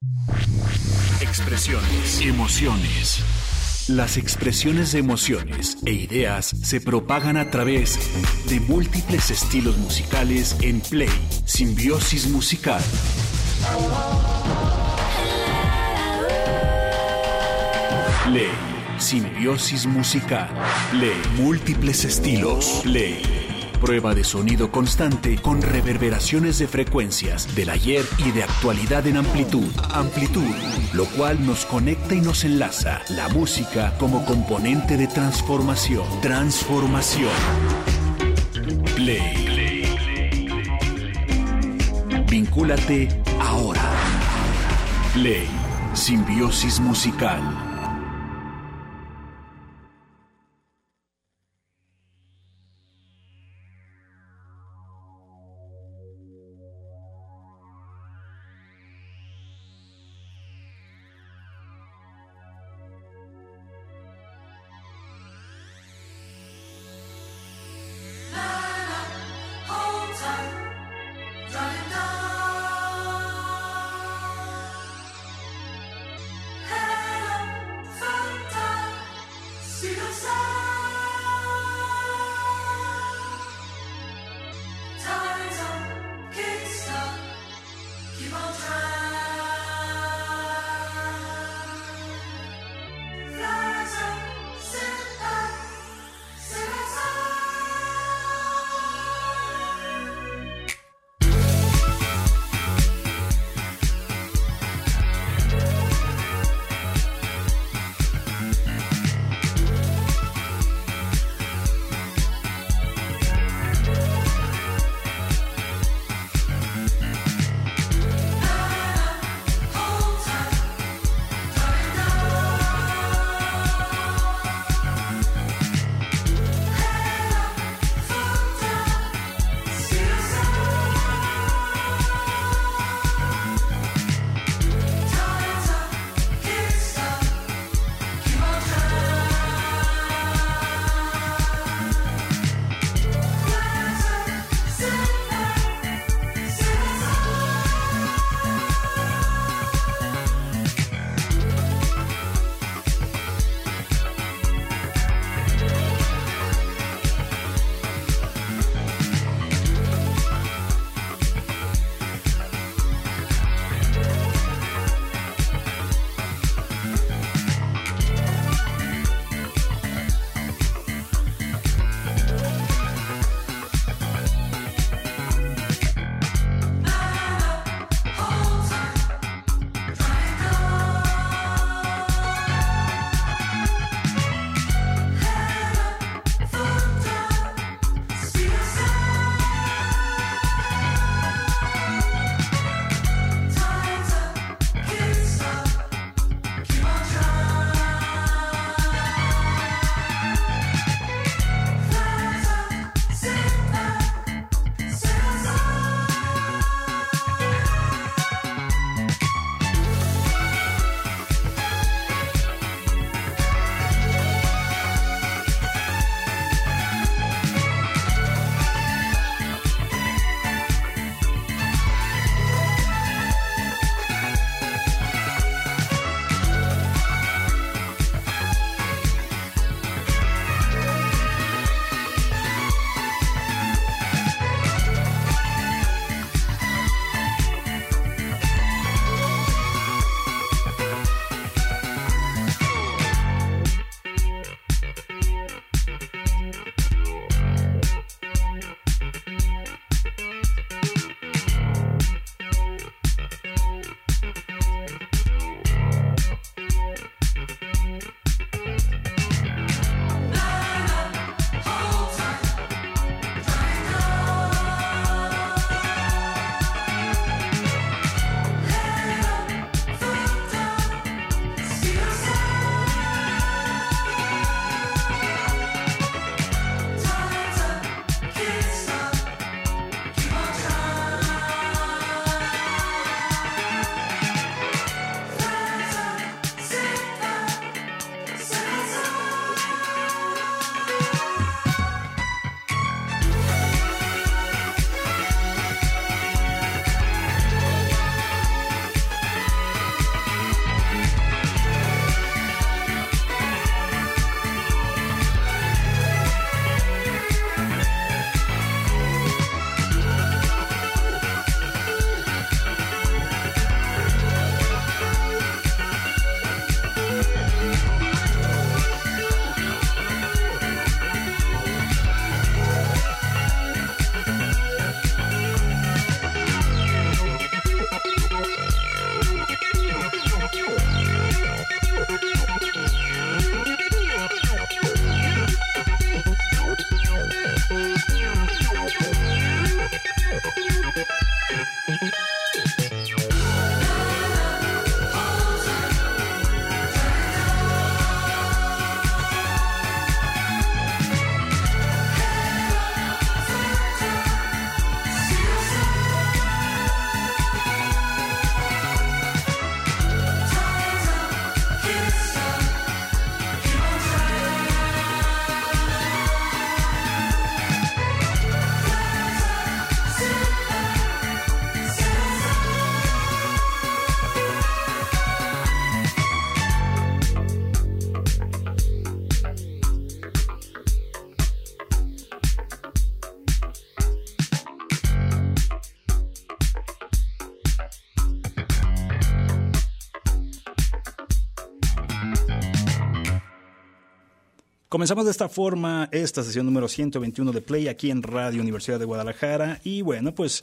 Expresiones, emociones. Las expresiones de emociones e ideas se propagan a través de múltiples estilos musicales en Play Simbiosis Musical. Play Simbiosis Musical. Play múltiples estilos. Play prueba de sonido constante con reverberaciones de frecuencias del ayer y de actualidad en amplitud. Amplitud, lo cual nos conecta y nos enlaza. La música como componente de transformación. Transformación. Play. Vincúlate ahora. Play Simbiosis Musical. Comenzamos de esta forma esta sesión número 121 de Play aquí en Radio Universidad de Guadalajara y bueno, pues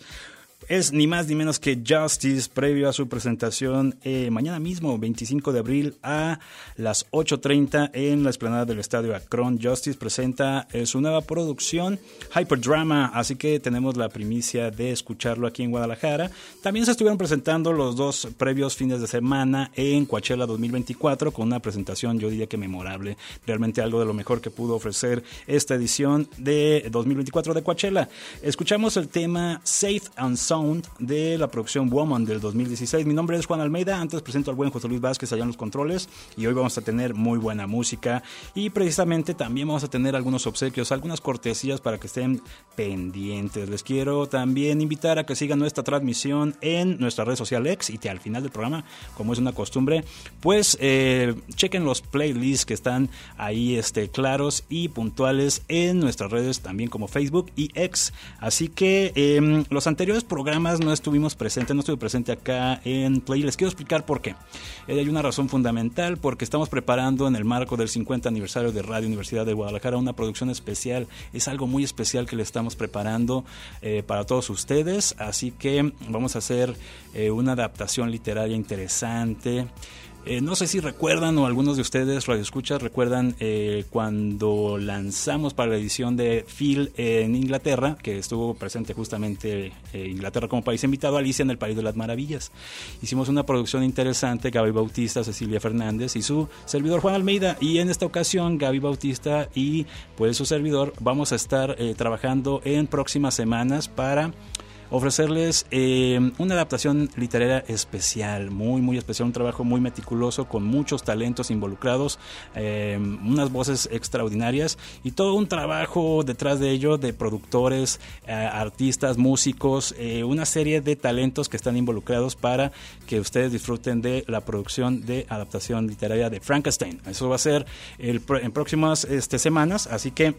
es ni más ni menos que Justice, previo a su presentación mañana mismo, 25 de abril a las 8:30 en la explanada del Estadio Akron. Justice presenta su nueva producción, Hyperdrama, así que tenemos la primicia de escucharlo aquí en Guadalajara. También se estuvieron presentando los dos previos fines de semana en Coachella 2024 con una presentación, yo diría que memorable, realmente algo de lo mejor que pudo ofrecer esta edición de 2024 de Coachella. Escuchamos el tema Safe and Sound de la producción Woman del 2016. Mi nombre es Juan Almeida, antes presento al buen José Luis Vázquez allá en los controles y hoy vamos a tener muy buena música y precisamente también vamos a tener algunos obsequios, algunas cortesías para que estén pendientes. Les quiero también invitar a que sigan nuestra transmisión en nuestra red social X y que al final del programa, como es una costumbre, pues chequen los playlists que están ahí claros y puntuales en nuestras redes también como Facebook y X. Así que los anteriores programas no estuve presente acá en Play. Les quiero explicar por qué. Hay una razón fundamental, porque estamos preparando en el marco del 50 aniversario de Radio Universidad de Guadalajara una producción especial. Es algo muy especial que le estamos preparando para todos ustedes, así que vamos a hacer una adaptación literaria interesante. No sé si recuerdan o algunos de ustedes radioescuchas recuerdan cuando lanzamos para la edición de Phil en Inglaterra, que estuvo presente justamente Inglaterra como país invitado, Alicia en el País de las Maravillas. Hicimos una producción interesante, Gaby Bautista, Cecilia Fernández y su servidor Juan Almeida, y en esta ocasión Gaby Bautista y pues su servidor vamos a estar trabajando en próximas semanas para ofrecerles una adaptación literaria especial, muy muy especial, un trabajo muy meticuloso con muchos talentos involucrados, unas voces extraordinarias y todo un trabajo detrás de ello de productores, artistas, músicos, una serie de talentos que están involucrados para que ustedes disfruten de la producción de adaptación literaria de Frankenstein. Eso va a ser en próximas semanas, así que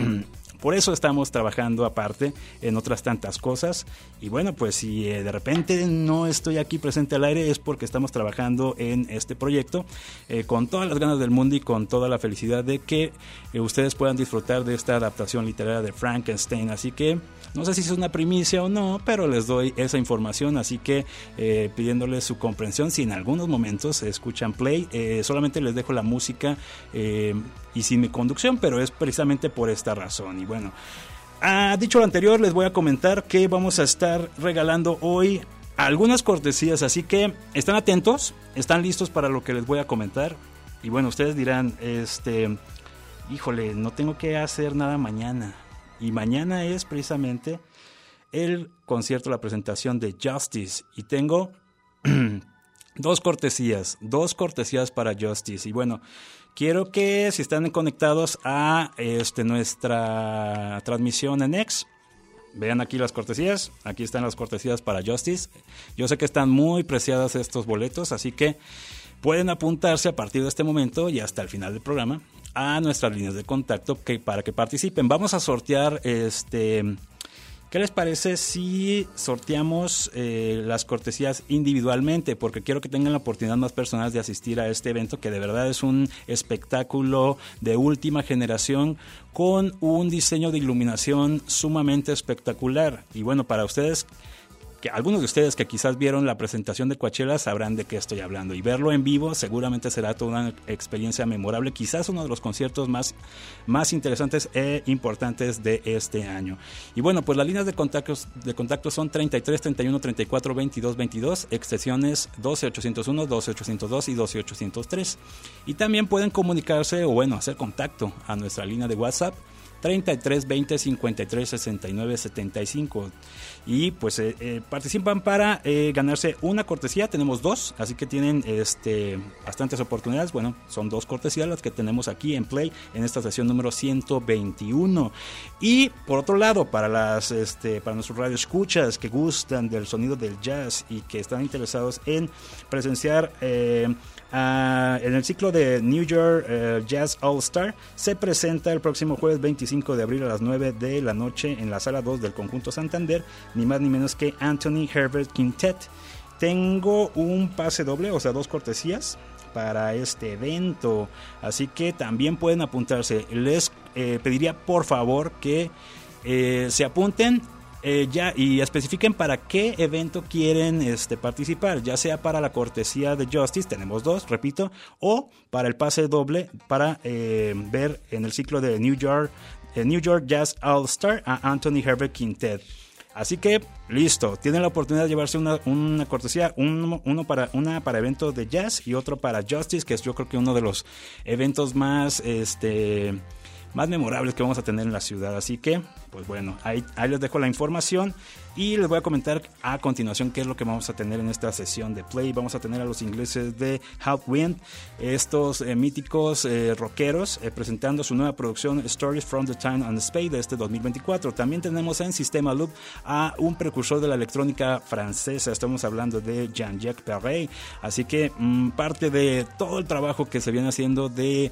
por eso estamos trabajando aparte en otras tantas cosas. Y bueno, pues si de repente no estoy aquí presente al aire es porque estamos trabajando en este proyecto con todas las ganas del mundo y con toda la felicidad de que ustedes puedan disfrutar de esta adaptación literaria de Frankenstein. Así que no sé si es una primicia o no, pero les doy esa información, así que pidiéndoles su comprensión si en algunos momentos escuchan Play, solamente les dejo la música y sin mi conducción, pero es precisamente por esta razón. Y bueno, dicho lo anterior, les voy a comentar que vamos a estar regalando hoy algunas cortesías, así que están atentos, están listos para lo que les voy a comentar. Y bueno, ustedes dirán, híjole, no tengo que hacer nada mañana. Y mañana es precisamente el concierto, la presentación de Justice. Y tengo dos cortesías para Justice. Y bueno, quiero que si están conectados a nuestra transmisión en X, vean aquí las cortesías. Aquí están las cortesías para Justice. Yo sé que están muy preciadas estos boletos, así que pueden apuntarse a partir de este momento y hasta el final del programa a nuestras líneas de contacto para que participen. Vamos a sortear ¿qué les parece si sorteamos las cortesías individualmente? Porque quiero que tengan la oportunidad más personas de asistir a este evento, que de verdad es un espectáculo de última generación con un diseño de iluminación sumamente espectacular. Y bueno, para ustedes, que algunos de ustedes que quizás vieron la presentación de Coachella sabrán de qué estoy hablando, y verlo en vivo seguramente será toda una experiencia memorable, quizás uno de los conciertos más interesantes e importantes de este año. Y bueno, pues las líneas de contacto son 33 31 34 22 22, extensiones 12801, 12802 y 12803, y también pueden comunicarse o bueno, hacer contacto a nuestra línea de WhatsApp 33 20 53 69 75, y pues participan para ganarse una cortesía. Tenemos dos, así que tienen bastantes oportunidades. Bueno, son dos cortesías las que tenemos aquí en Play en esta sesión número 121. Y por otro lado, para nuestros radioescuchas que gustan del sonido del jazz y que están interesados en presenciar en el ciclo de New York Jazz All Star, se presenta el próximo jueves 25 de abril a las 9 de la noche en la sala 2 del Conjunto Santander, ni más ni menos que Anthony Herbert Quintet. tengo un pase doble, o sea, 2 cortesías para este evento, así que también pueden apuntarse. Les pediría por favor que se apunten ya y especifiquen para qué evento quieren participar, ya sea para la cortesía de Justice, tenemos 2, repito, o para el pase doble para ver en el ciclo de New York Jazz All Star a Anthony Herbert Quintet. Así que listo, tienen la oportunidad de llevarse una cortesía, una para evento de jazz y otro para Justice, que es yo creo que uno de los eventos más memorables que vamos a tener en la ciudad. Así que, pues bueno, ahí les dejo la información y les voy a comentar a continuación qué es lo que vamos a tener en esta sesión de Play. Vamos a tener a los ingleses de Halfwind, estos míticos rockeros, presentando su nueva producción Stories from the Time and Space de este 2024. También tenemos en Sistema Loop a un precursor de la electrónica francesa, estamos hablando de Jean-Jacques Perrey. Así que parte de todo el trabajo que se viene haciendo de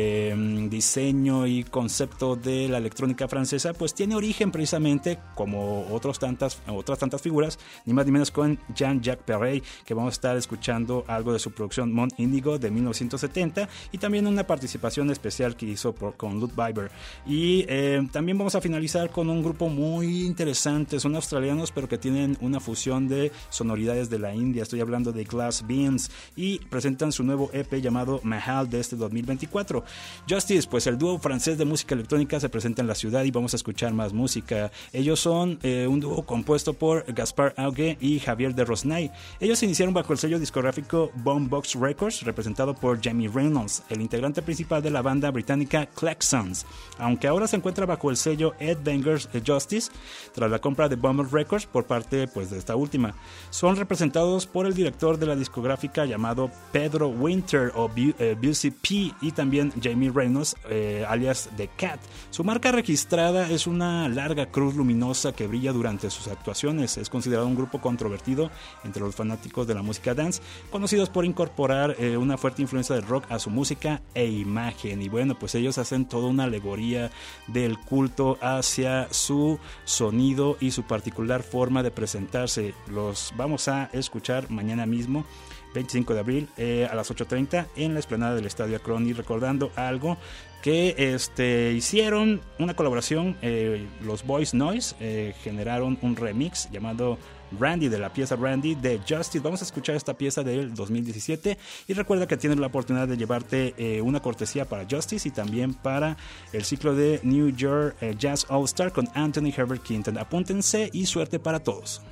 diseño y concepto de la electrónica francesa, pues tiene origen precisamente, como otras tantas figuras, ni más ni menos con Jean-Jacques Perrey, que vamos a estar escuchando algo de su producción Mont Indigo de 1970 y también una participación especial que hizo con Lud Biber. Y también vamos a finalizar con un grupo muy interesante, son australianos pero que tienen una fusión de sonoridades de la India, estoy hablando de Glass Beans, y presentan su nuevo EP llamado Mahal de este 2024. Justice, pues el dúo francés de música electrónica se presenta en la ciudad y vamos a escuchar más música. Ellos son un dúo compuesto por Gaspar Auge y Javier de Rosnay. Ellos se iniciaron bajo el sello discográfico Boombox Records, representado por Jamie Reynolds, el integrante principal de la banda británica Klaxons, aunque ahora se encuentra bajo el sello Ed Banger's Justice, tras la compra de Boombox Records por parte de esta última. Son representados por el director de la discográfica llamado Pedro Winter o Busy P, y también Jamie Reynolds, alias The Cat. Su marca registrada es una larga cruz luminosa que brilla durante sus actuaciones. Es considerado un grupo controvertido entre los fanáticos de la música dance, conocidos por incorporar una fuerte influencia del rock a su música e imagen. Y bueno, pues ellos hacen toda una alegoría del culto hacia su sonido y su particular forma de presentarse. Los vamos a escuchar mañana mismo, 25 de abril, a las 8:30 en la explanada del Estadio Akron. Y recordando algo que hicieron una colaboración, los Boys Noise generaron un remix llamado Randy, de la pieza Randy de Justice. Vamos a escuchar esta pieza del 2017 y recuerda que tienes la oportunidad de llevarte una cortesía para Justice y también para el ciclo de New York Jazz All Star con Anthony Herbert Quintet. Apúntense y suerte para todos.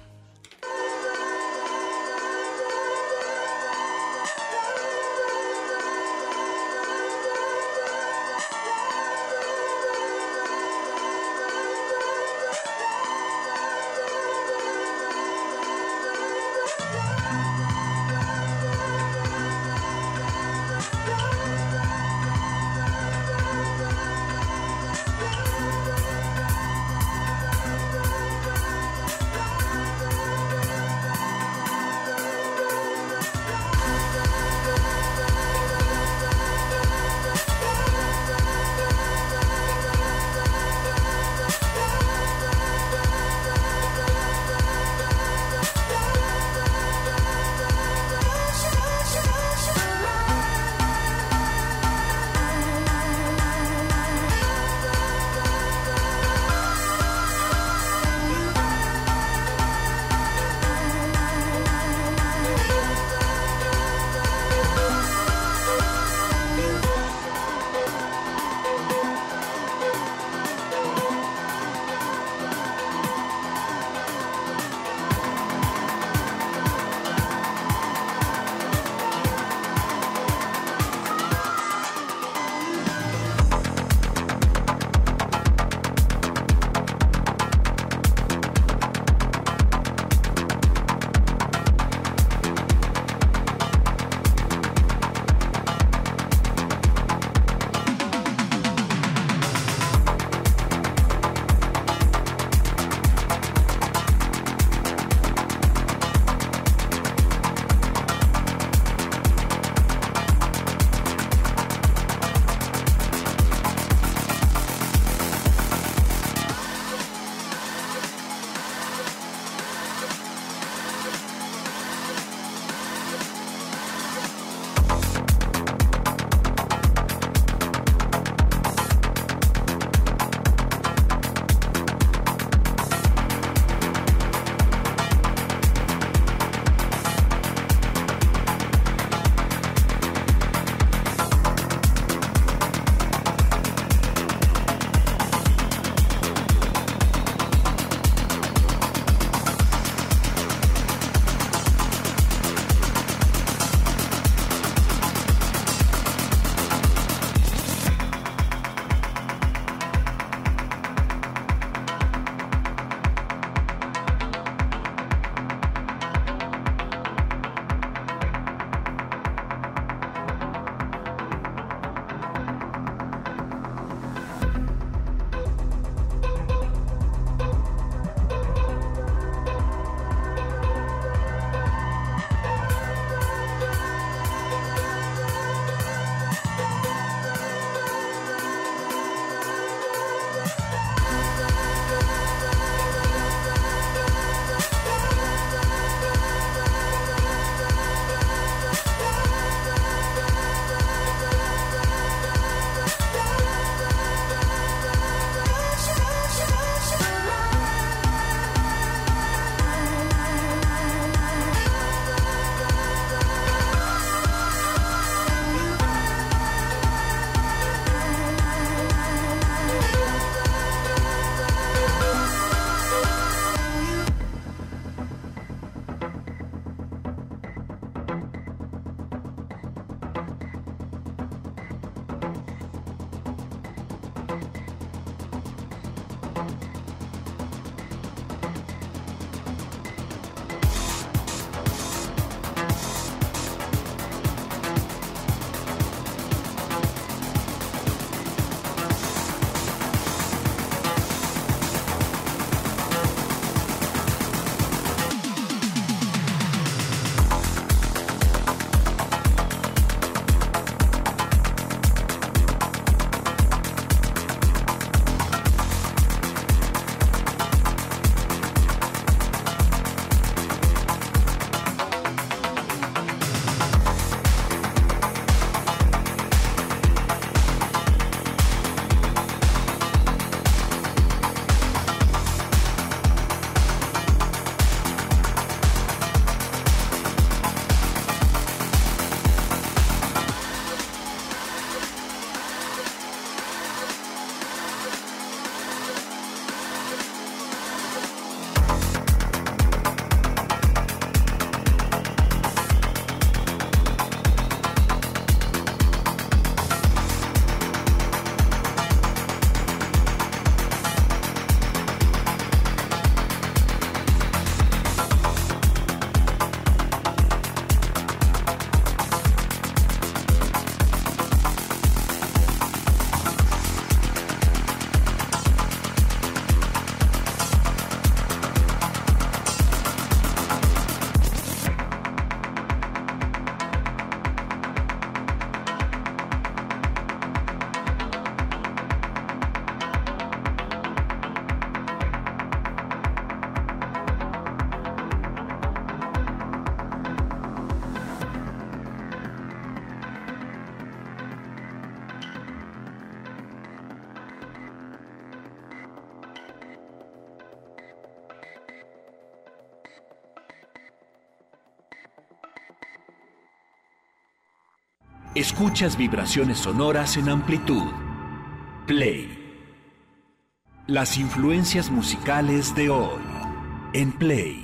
Escuchas vibraciones sonoras en amplitud. Play. Las influencias musicales de hoy en Play.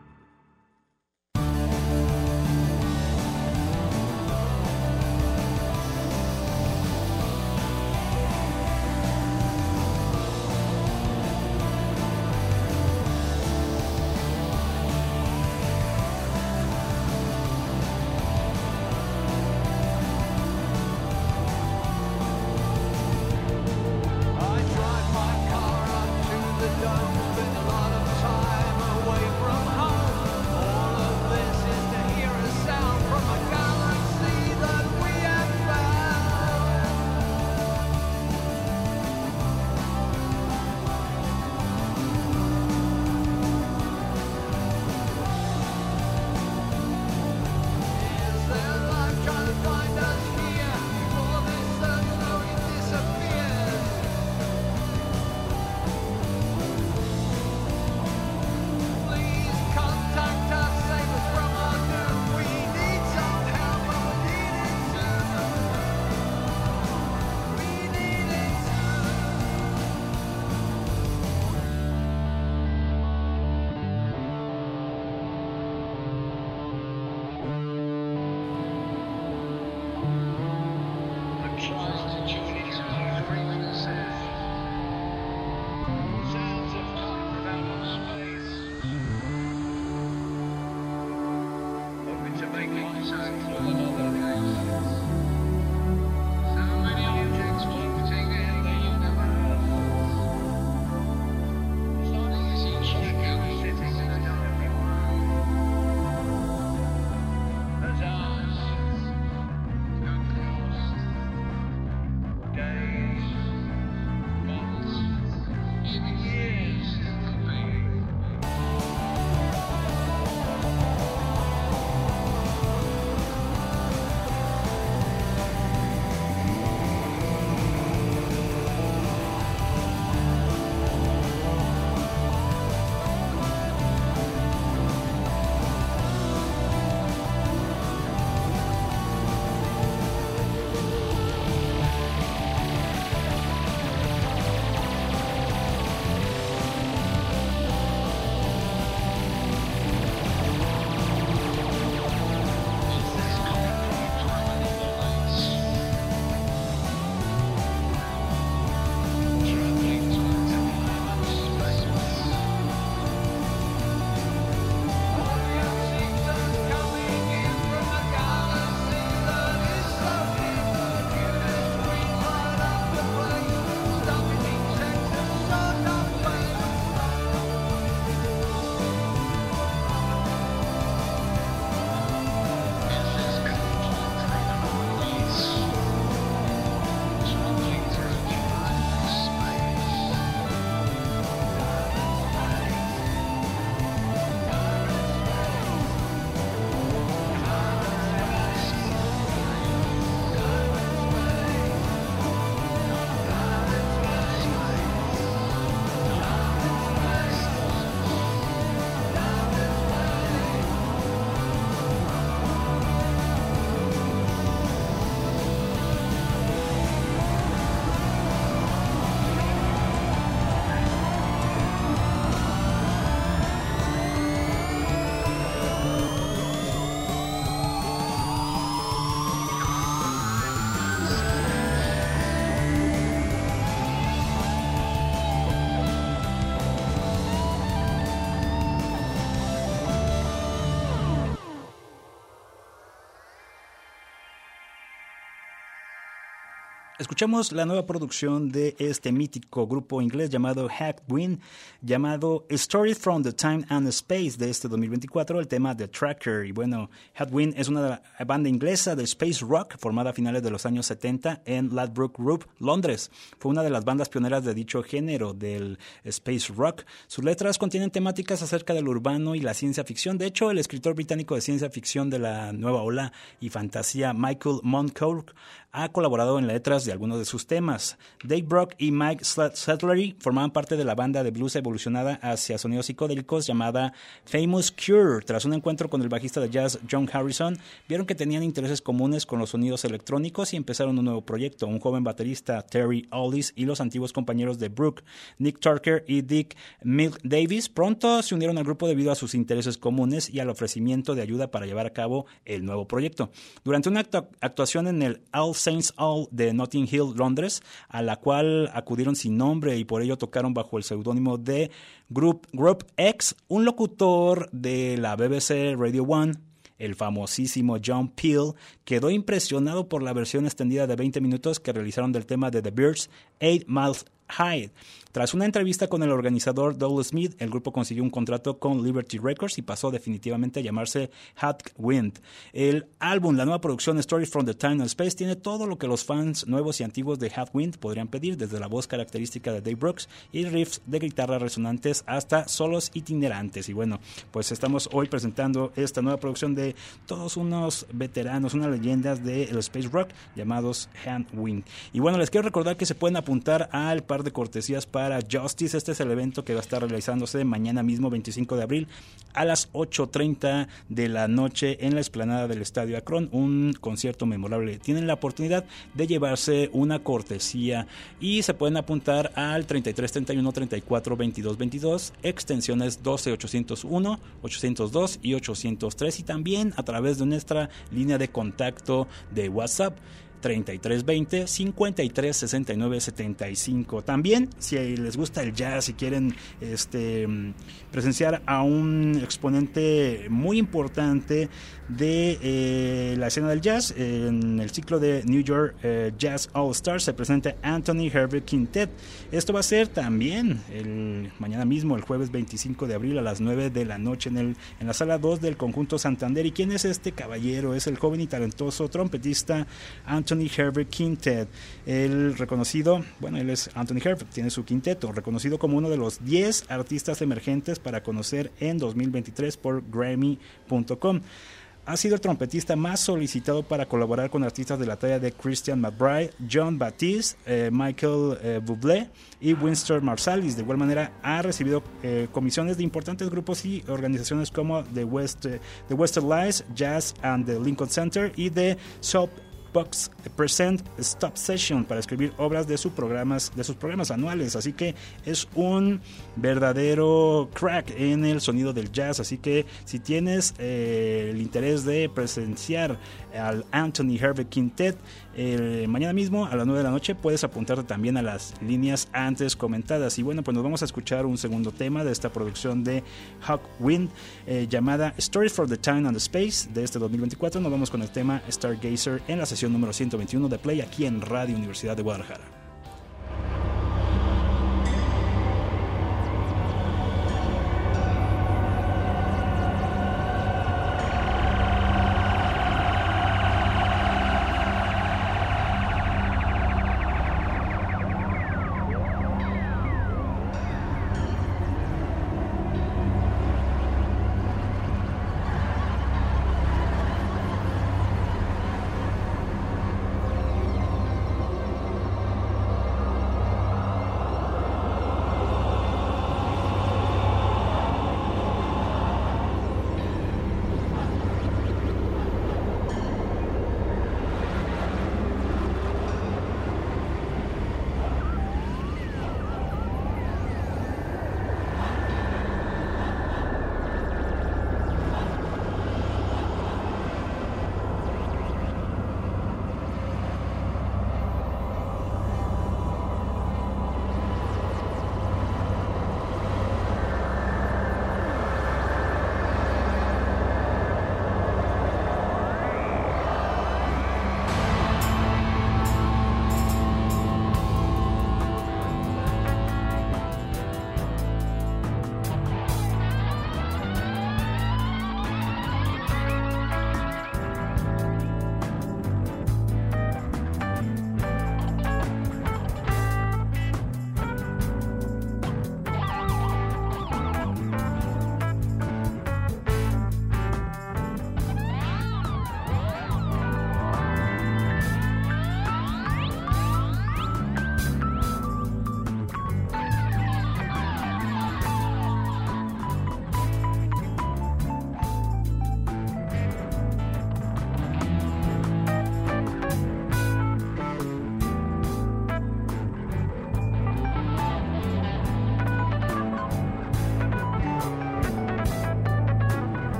Escuchamos la nueva producción de este mítico grupo inglés llamado Hadwin, llamado Stories from the Time and Space de este 2024, el tema The Tracker. Y bueno, Hadwin es una banda inglesa de space rock formada a finales de los años 70 en Ladbroke Grove, Londres. Fue una de las bandas pioneras de dicho género del space rock. Sus letras contienen temáticas acerca del urbano y la ciencia ficción. De hecho, el escritor británico de ciencia ficción de la nueva ola y fantasía Michael Moncur ha colaborado en letras de algunos de sus temas. Dave Brock y Mike Slattery formaban parte de la banda de blues evolucionada hacia sonidos psicodélicos llamada Famous Cure. Tras un encuentro con el bajista de jazz John Harrison, vieron que tenían intereses comunes con los sonidos electrónicos y empezaron un nuevo proyecto. Un joven baterista, Terry Ollis, y los antiguos compañeros de Brook, Nick Tucker y Dick Milk Davis, pronto se unieron al grupo debido a sus intereses comunes y al ofrecimiento de ayuda para llevar a cabo el nuevo proyecto. Durante una actuación en el All Saints Hall de Notting Hill, Londres, a la cual acudieron sin nombre y por ello tocaron bajo el seudónimo de Group X, un locutor de la BBC Radio 1, el famosísimo John Peel, quedó impresionado por la versión extendida de 20 minutos que realizaron del tema de The Byrds, 8 Miles High. Tras una entrevista con el organizador Douglas Smith, el grupo consiguió un contrato con Liberty Records y pasó definitivamente a llamarse Hot Wind. El álbum, la nueva producción Stories from the Time and Space, tiene todo lo que los fans nuevos y antiguos de Hot Wind podrían pedir, desde la voz característica de Dave Brooks y riffs de guitarra resonantes hasta solos itinerantes. Y bueno, pues estamos hoy presentando esta nueva producción de todos unos veteranos, unas leyendas del space rock llamados Hot Wind. Y bueno, les quiero recordar que se pueden apuntar al par de cortesías para Justice. Este es el evento que va a estar realizándose mañana mismo, 25 de abril, a las 8:30 de la noche en la explanada del Estadio Akron. Un concierto memorable. Tienen la oportunidad de llevarse una cortesía y se pueden apuntar al 33 31 34 22 22, extensiones 12 801, 802 y 803, y también a través de nuestra línea de contacto de WhatsApp 3320 53 69 75. También, si les gusta el jazz, si quieren presenciar a un exponente muy importante de la escena del jazz, en el ciclo de New York Jazz All Stars se presenta Anthony Herbert Quintet. Esto va a ser también mañana mismo, el jueves 25 de abril a las 9 de la noche en la sala 2 del Conjunto Santander. ¿Y quién es este caballero? Es el joven y talentoso trompetista Anthony Herbert Quintet. Él es Anthony Herbert, tiene su quinteto, reconocido como uno de los 10 artistas emergentes para conocer en 2023 por Grammy.com. Ha sido el trompetista más solicitado para colaborar con artistas de la talla de Christian McBride, John Baptiste, Michael Bublé y Winston Marsalis. De igual manera, ha recibido comisiones de importantes grupos y organizaciones como The Western Lights, Jazz and the Lincoln Center y The Soap Box Present Stop Session para escribir obras de sus programas anuales. Así que es un verdadero crack en el sonido del jazz. Así que si tienes el interés de presenciar al Anthony Herbert Quintet mañana mismo a las 9 de la noche, puedes apuntarte también a las líneas antes comentadas. Y bueno, pues nos vamos a escuchar un segundo tema de esta producción de Hot Wind llamada Stories for the Time and the Space de este 2024. Nos vamos con el tema Stargazer en la sesión número 121 de Play aquí en Radio Universidad de Guadalajara.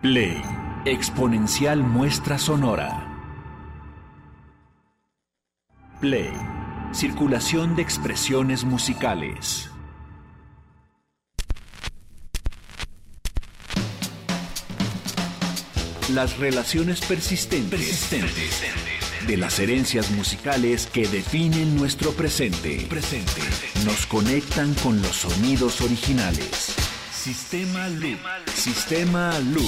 Play, exponencial muestra sonora. Play, circulación de expresiones musicales. Las relaciones persistentes de las herencias musicales que definen nuestro presente. Nos conectan con los sonidos originales. Sistema Loop. Sistema Loop.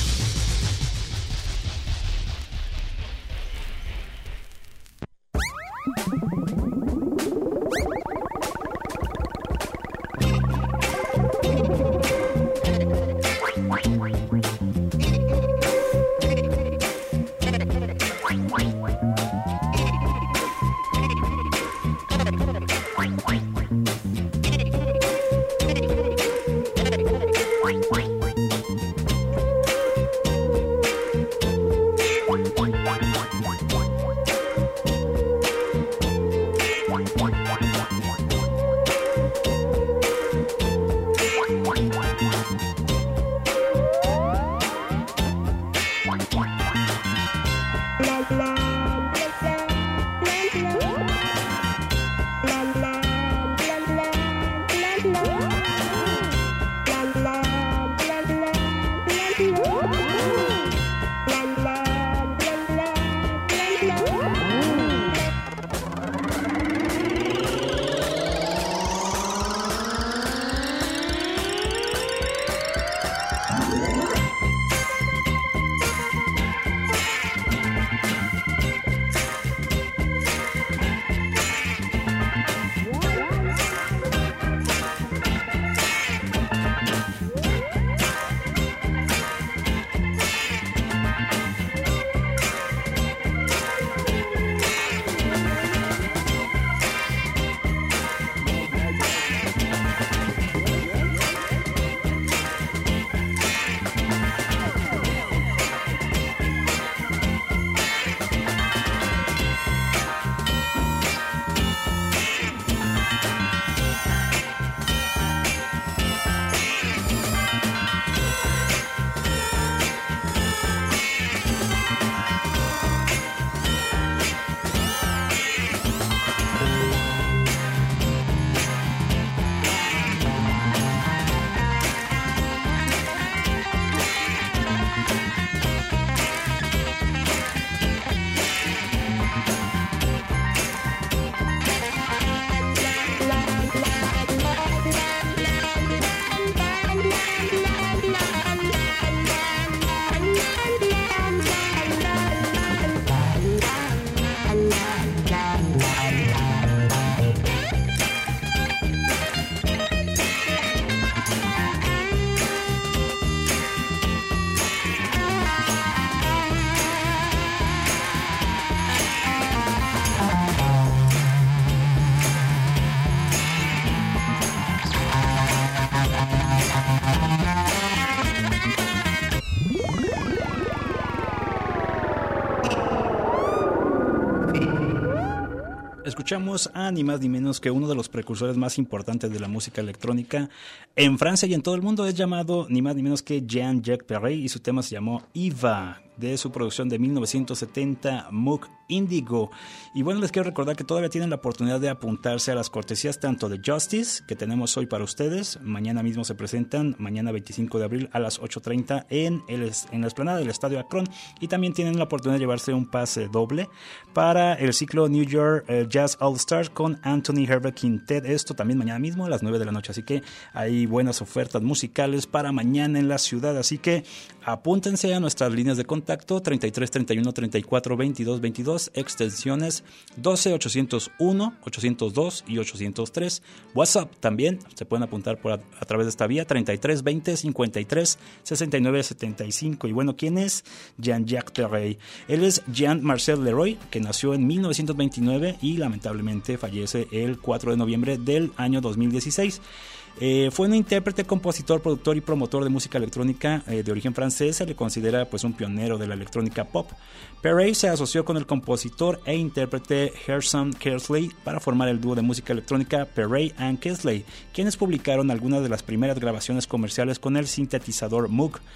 Escuchamos a ni más ni menos que uno de los precursores más importantes de la música electrónica en Francia y en todo el mundo. Es llamado ni más ni menos que Jean-Jacques Perrey y su tema se llamó Eva, de su producción de 1970, Moog Indigo. Y bueno, les quiero recordar que todavía tienen la oportunidad de apuntarse a las cortesías tanto de Justice, que tenemos hoy para ustedes. Mañana mismo se presentan, mañana 25 de abril a las 8:30 en la explanada del Estadio Akron. Y también tienen la oportunidad de llevarse un pase doble para el ciclo New York Jazz All Stars con Anthony Herbert Quintet. Esto también mañana mismo a las 9 de la noche. Así que hay buenas ofertas musicales para mañana en la ciudad. Así que apúntense a nuestras líneas de contacto 33 31 34 22 22, extensiones 12 801, 802 y 803. WhatsApp también se pueden apuntar a través de esta vía 33 20 53 69 75. Y bueno, ¿quién es Jean-Jacques Perrey? Él es Jean-Marcel Leroy, que nació en 1929 y lamentablemente fallece el 4 de noviembre del año 2016. Fue un intérprete, compositor, productor y promotor de música electrónica de origen francés. Se le considera pues un pionero de la electrónica pop. Perrey se asoció con el compositor e intérprete Gershon Kersley para formar el dúo de música electrónica Perrey and Kersley, quienes publicaron algunas de las primeras grabaciones comerciales con el sintetizador Moog.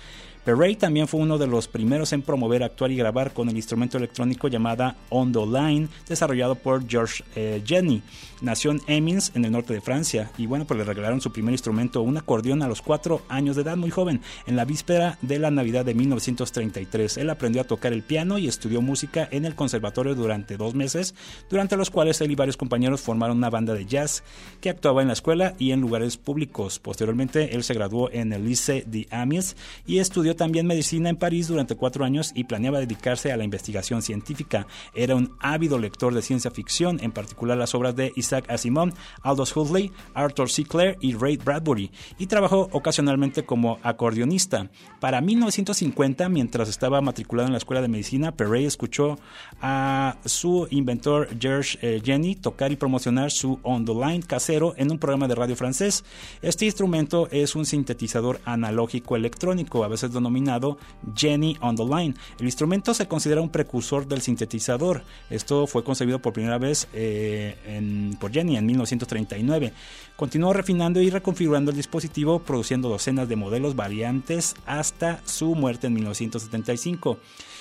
Perret también fue uno de los primeros en promover, actuar y grabar con el instrumento electrónico llamada On the Line, desarrollado por Georges Genny. Nació en Amiens, en el norte de Francia, y bueno, pues le regalaron su primer instrumento, un acordeón, a los 4 años de edad, muy joven, en la víspera de la Navidad de 1933. Él aprendió a tocar el piano y estudió música en el conservatorio durante 2 meses, durante los cuales él y varios compañeros formaron una banda de jazz que actuaba en la escuela y en lugares públicos. Posteriormente, él se graduó en el Lycée d'Amiens y estudió también medicina en París durante 4 años y planeaba dedicarse a la investigación científica. Era un ávido lector de ciencia ficción, en particular las obras de Isaac Asimov, Aldous Huxley, Arthur C. Clarke y Ray Bradbury, y trabajó ocasionalmente como acordeonista. Para 1950, mientras estaba matriculado en la escuela de medicina, Perret escuchó a su inventor Georges Genny tocar y promocionar su On the Line casero en un programa de radio francés. Este instrumento es un sintetizador analógico electrónico, a veces denominado Genny On the Line. El instrumento se considera un precursor del sintetizador. Esto fue concebido por primera vez por Genny en 1939. Continuó refinando y reconfigurando el dispositivo, produciendo docenas de modelos variantes hasta su muerte en 1975.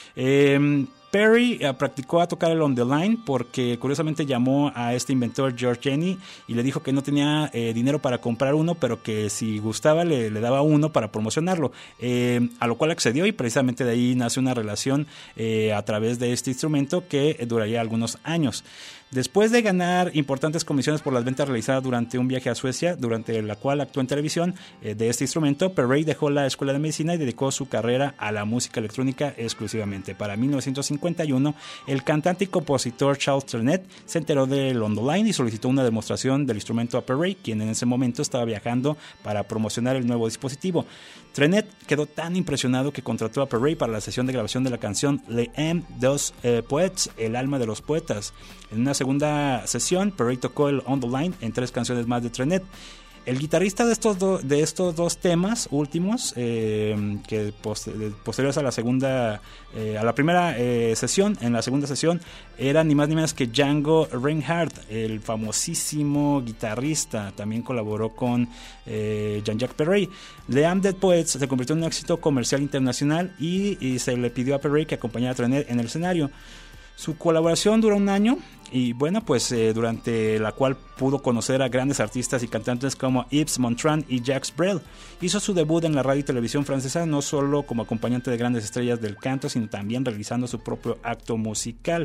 Perry practicó a tocar el On the Line porque curiosamente llamó a este inventor George Genny y le dijo que no tenía dinero para comprar uno, pero que si gustaba le daba uno para promocionarlo, a lo cual accedió, y precisamente de ahí nace una relación a través de este instrumento que duraría algunos años. Después de ganar importantes comisiones por las ventas realizadas durante un viaje a Suecia, durante la cual actuó en televisión de este instrumento, Perret dejó la escuela de medicina y dedicó su carrera a la música electrónica exclusivamente. Para 1951, el cantante y compositor Charles Trenet se enteró del On the Line y solicitó una demostración del instrumento a Perret, quien en ese momento estaba viajando para promocionar el nuevo dispositivo. Trenet quedó tan impresionado que contrató a Perret para la sesión de grabación de la canción L'âme des Poètes, el alma de los poetas. En una segunda sesión, Perret tocó el On the Line en 3 canciones más de Trenet. El guitarrista de estos dos temas últimos, que posteriores a la primera sesión, en la segunda sesión, era ni más ni menos que Django Reinhardt, el famosísimo guitarrista. También colaboró con Jean-Jacques Perret. L'âme des Poètes se convirtió en un éxito comercial internacional y se le pidió a Perret que acompañara a Trenet en el escenario. Su colaboración duró 1 año y bueno, pues durante la cual pudo conocer a grandes artistas y cantantes como Yves Montand y Jacques Brel. Hizo su debut en la radio y televisión francesa no solo como acompañante de grandes estrellas del canto, sino también realizando su propio acto musical.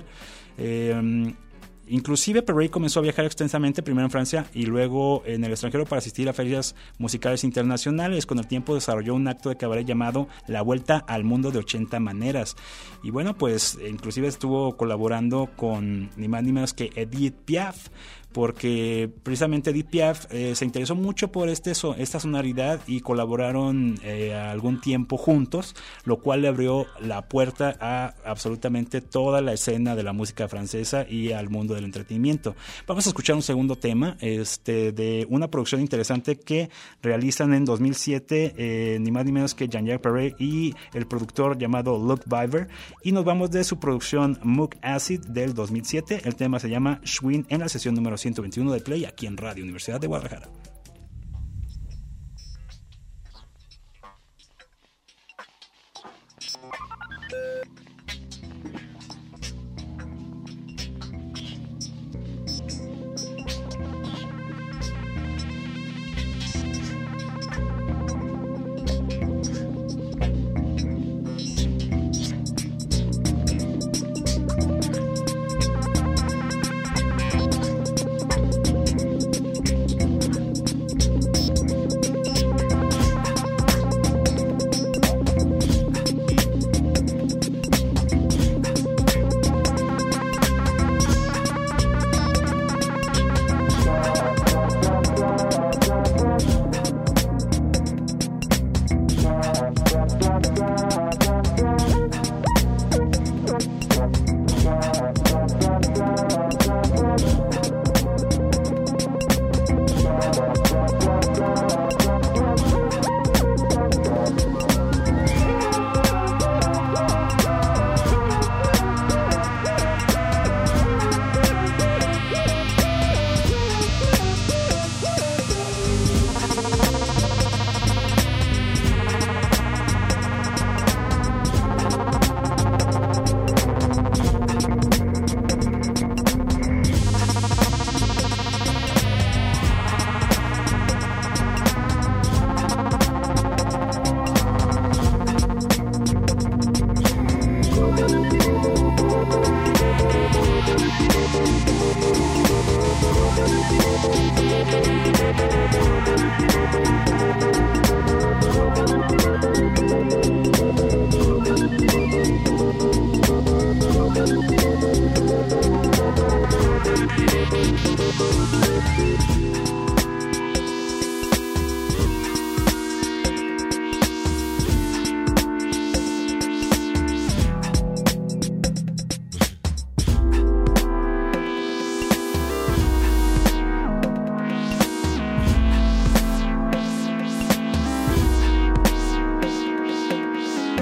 Inclusive Perret comenzó a viajar extensamente, primero en Francia y luego en el extranjero, para asistir a ferias musicales internacionales. Con el tiempo desarrolló un acto de cabaret llamado La Vuelta al Mundo de 80 Maneras. Y bueno, pues inclusive estuvo colaborando con ni más ni menos que Edith Piaf, porque precisamente Edith Piaf se interesó mucho por esta sonoridad y colaboraron algún tiempo juntos, lo cual le abrió la puerta a absolutamente toda la escena de la música francesa y al mundo del entretenimiento. Vamos a escuchar un segundo tema de una producción interesante que realizan en 2007 ni más ni menos que Jean-Jacques Perret y el productor llamado Luc Biver, y nos vamos de su producción Moog Acid del 2007. El tema se llama Schwinn, en la sesión número 121 de Play, aquí en Radio Universidad de Guadalajara.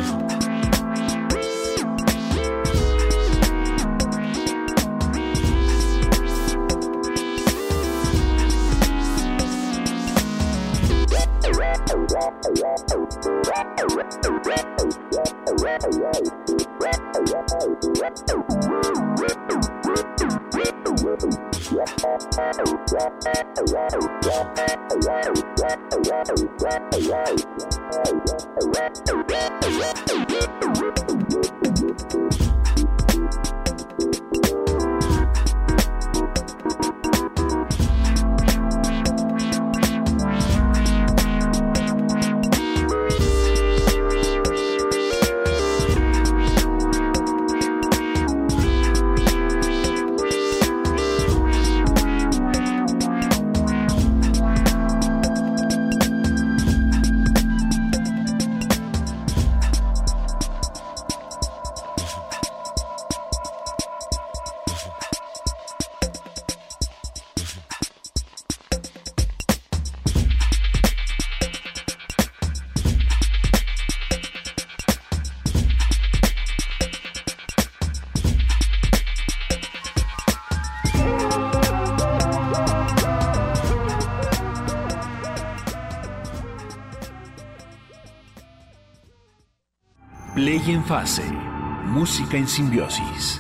Play en fase. Música en simbiosis.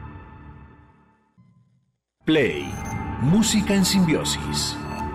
Play. Música en simbiosis.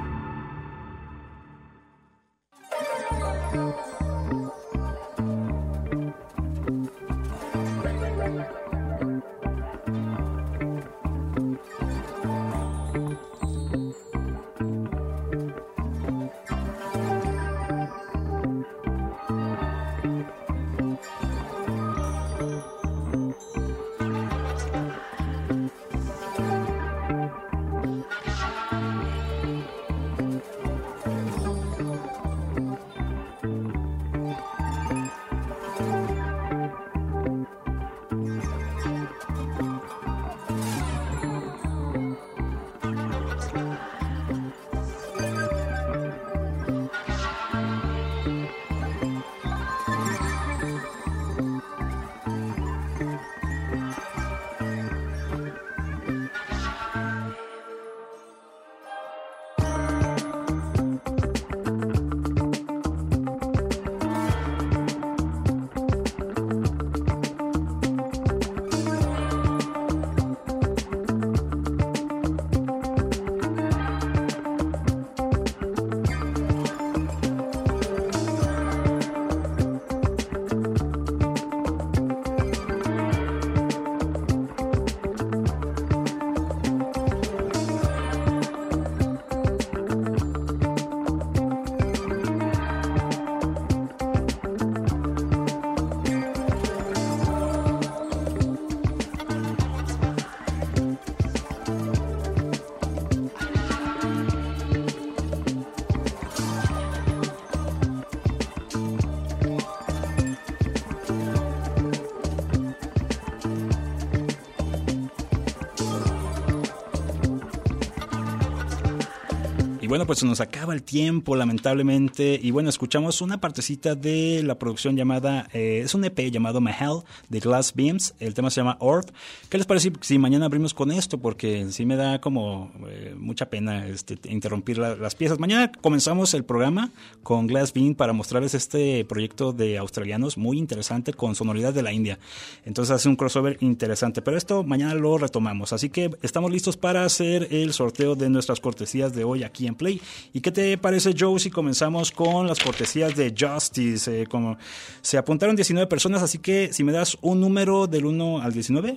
bueno, pues se nos acaba el tiempo, lamentablemente. Y bueno, escuchamos una partecita de la producción llamada, es un EP llamado Mahal de Glass Beams. El tema se llama Orb. ¿Qué les parece si mañana abrimos con esto? Porque sí me da como mucha pena interrumpir las piezas. Mañana comenzamos el programa con Glass Beam para mostrarles este proyecto de australianos muy interesante con sonoridad de la India. Entonces hace un crossover interesante. Pero esto mañana lo retomamos. Así que estamos listos para hacer el sorteo de nuestras cortesías de hoy aquí en Play. ¿Y qué te parece, Joe, si comenzamos con las cortesías de Justice? Como se apuntaron 19 personas, así que si me das un número del 1 al 19.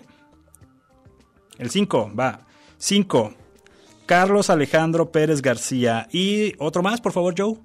El 5, va. 5. Carlos Alejandro Pérez García. Y otro más, por favor, Joe.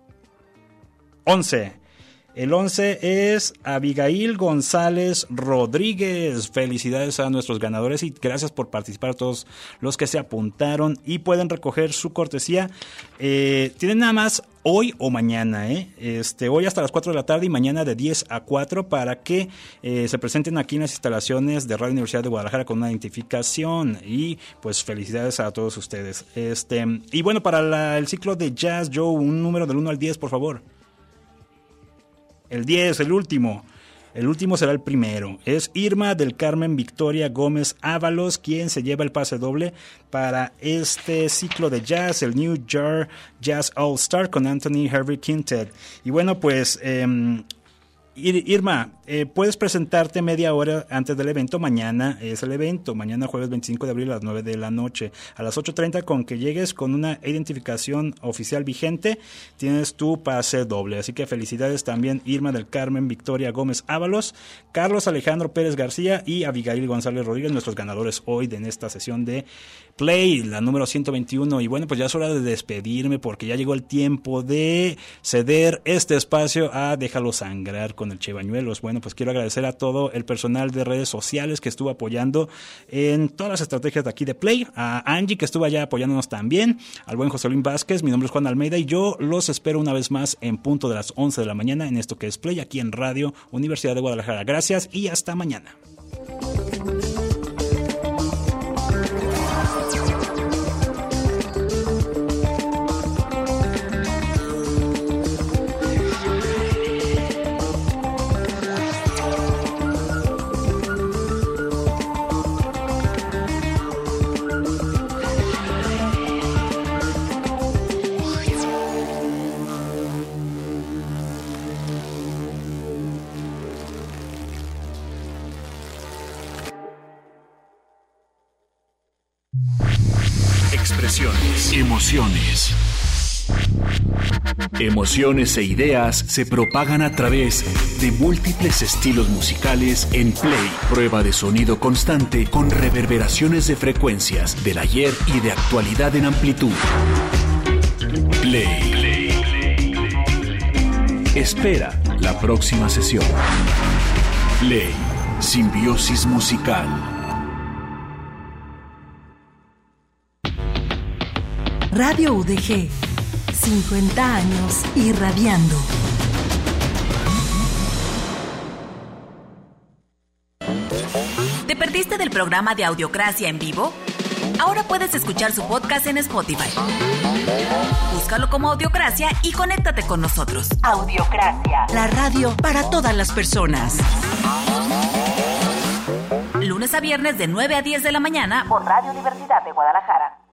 11. El 11 es Abigail González Rodríguez. Felicidades a nuestros ganadores y gracias por participar a todos los que se apuntaron y pueden recoger su cortesía. Tienen nada más hoy o mañana, hoy hasta las 4 de la tarde y mañana de 10 a 4 para que se presenten aquí en las instalaciones de Radio Universidad de Guadalajara con una identificación. Y pues felicidades a todos ustedes. Y bueno, para el ciclo de jazz, Joe, un número del 1 al 10, por favor. El 10, el último. El último será el primero. Es Irma del Carmen Victoria Gómez Ábalos quien se lleva el pase doble para este ciclo de jazz, el New York Jazz All Star con Anthony Herbert Quintet. Y bueno, pues Irma, puedes presentarte media hora antes del evento. Mañana es el evento, mañana jueves 25 de abril a las 9 de la noche. A las 8:30, con que llegues con una identificación oficial vigente, tienes tu pase doble. Así que felicidades también Irma del Carmen Victoria Gómez Ábalos, Carlos Alejandro Pérez García y Abigail González Rodríguez, nuestros ganadores hoy en esta sesión de Play, la número 121. Y bueno, pues ya es hora de despedirme porque ya llegó el tiempo de ceder este espacio a Déjalo Sangrar con el Che Bañuelos. Bueno, pues quiero agradecer a todo el personal de redes sociales que estuvo apoyando en todas las estrategias de aquí de Play, a Angie que estuvo allá apoyándonos también, al buen José Luis Vázquez. Mi nombre es Juan Almeida y yo los espero una vez más en punto de las 11 de la mañana en esto que es Play, aquí en Radio Universidad de Guadalajara. Gracias y hasta mañana. Expresiones, emociones. Emociones e ideas se propagan a través de múltiples estilos musicales en Play, prueba de sonido constante con reverberaciones de frecuencias del ayer y de actualidad en amplitud. Play. Espera la próxima sesión. Play, simbiosis musical. Radio UDG, 50 años irradiando. ¿Te perdiste del programa de Audiocracia en vivo? Ahora puedes escuchar su podcast en Spotify. Búscalo como Audiocracia y conéctate con nosotros. Audiocracia, la radio para todas las personas. Lunes a viernes de 9 a 10 de la mañana por Radio Universidad de Guadalajara.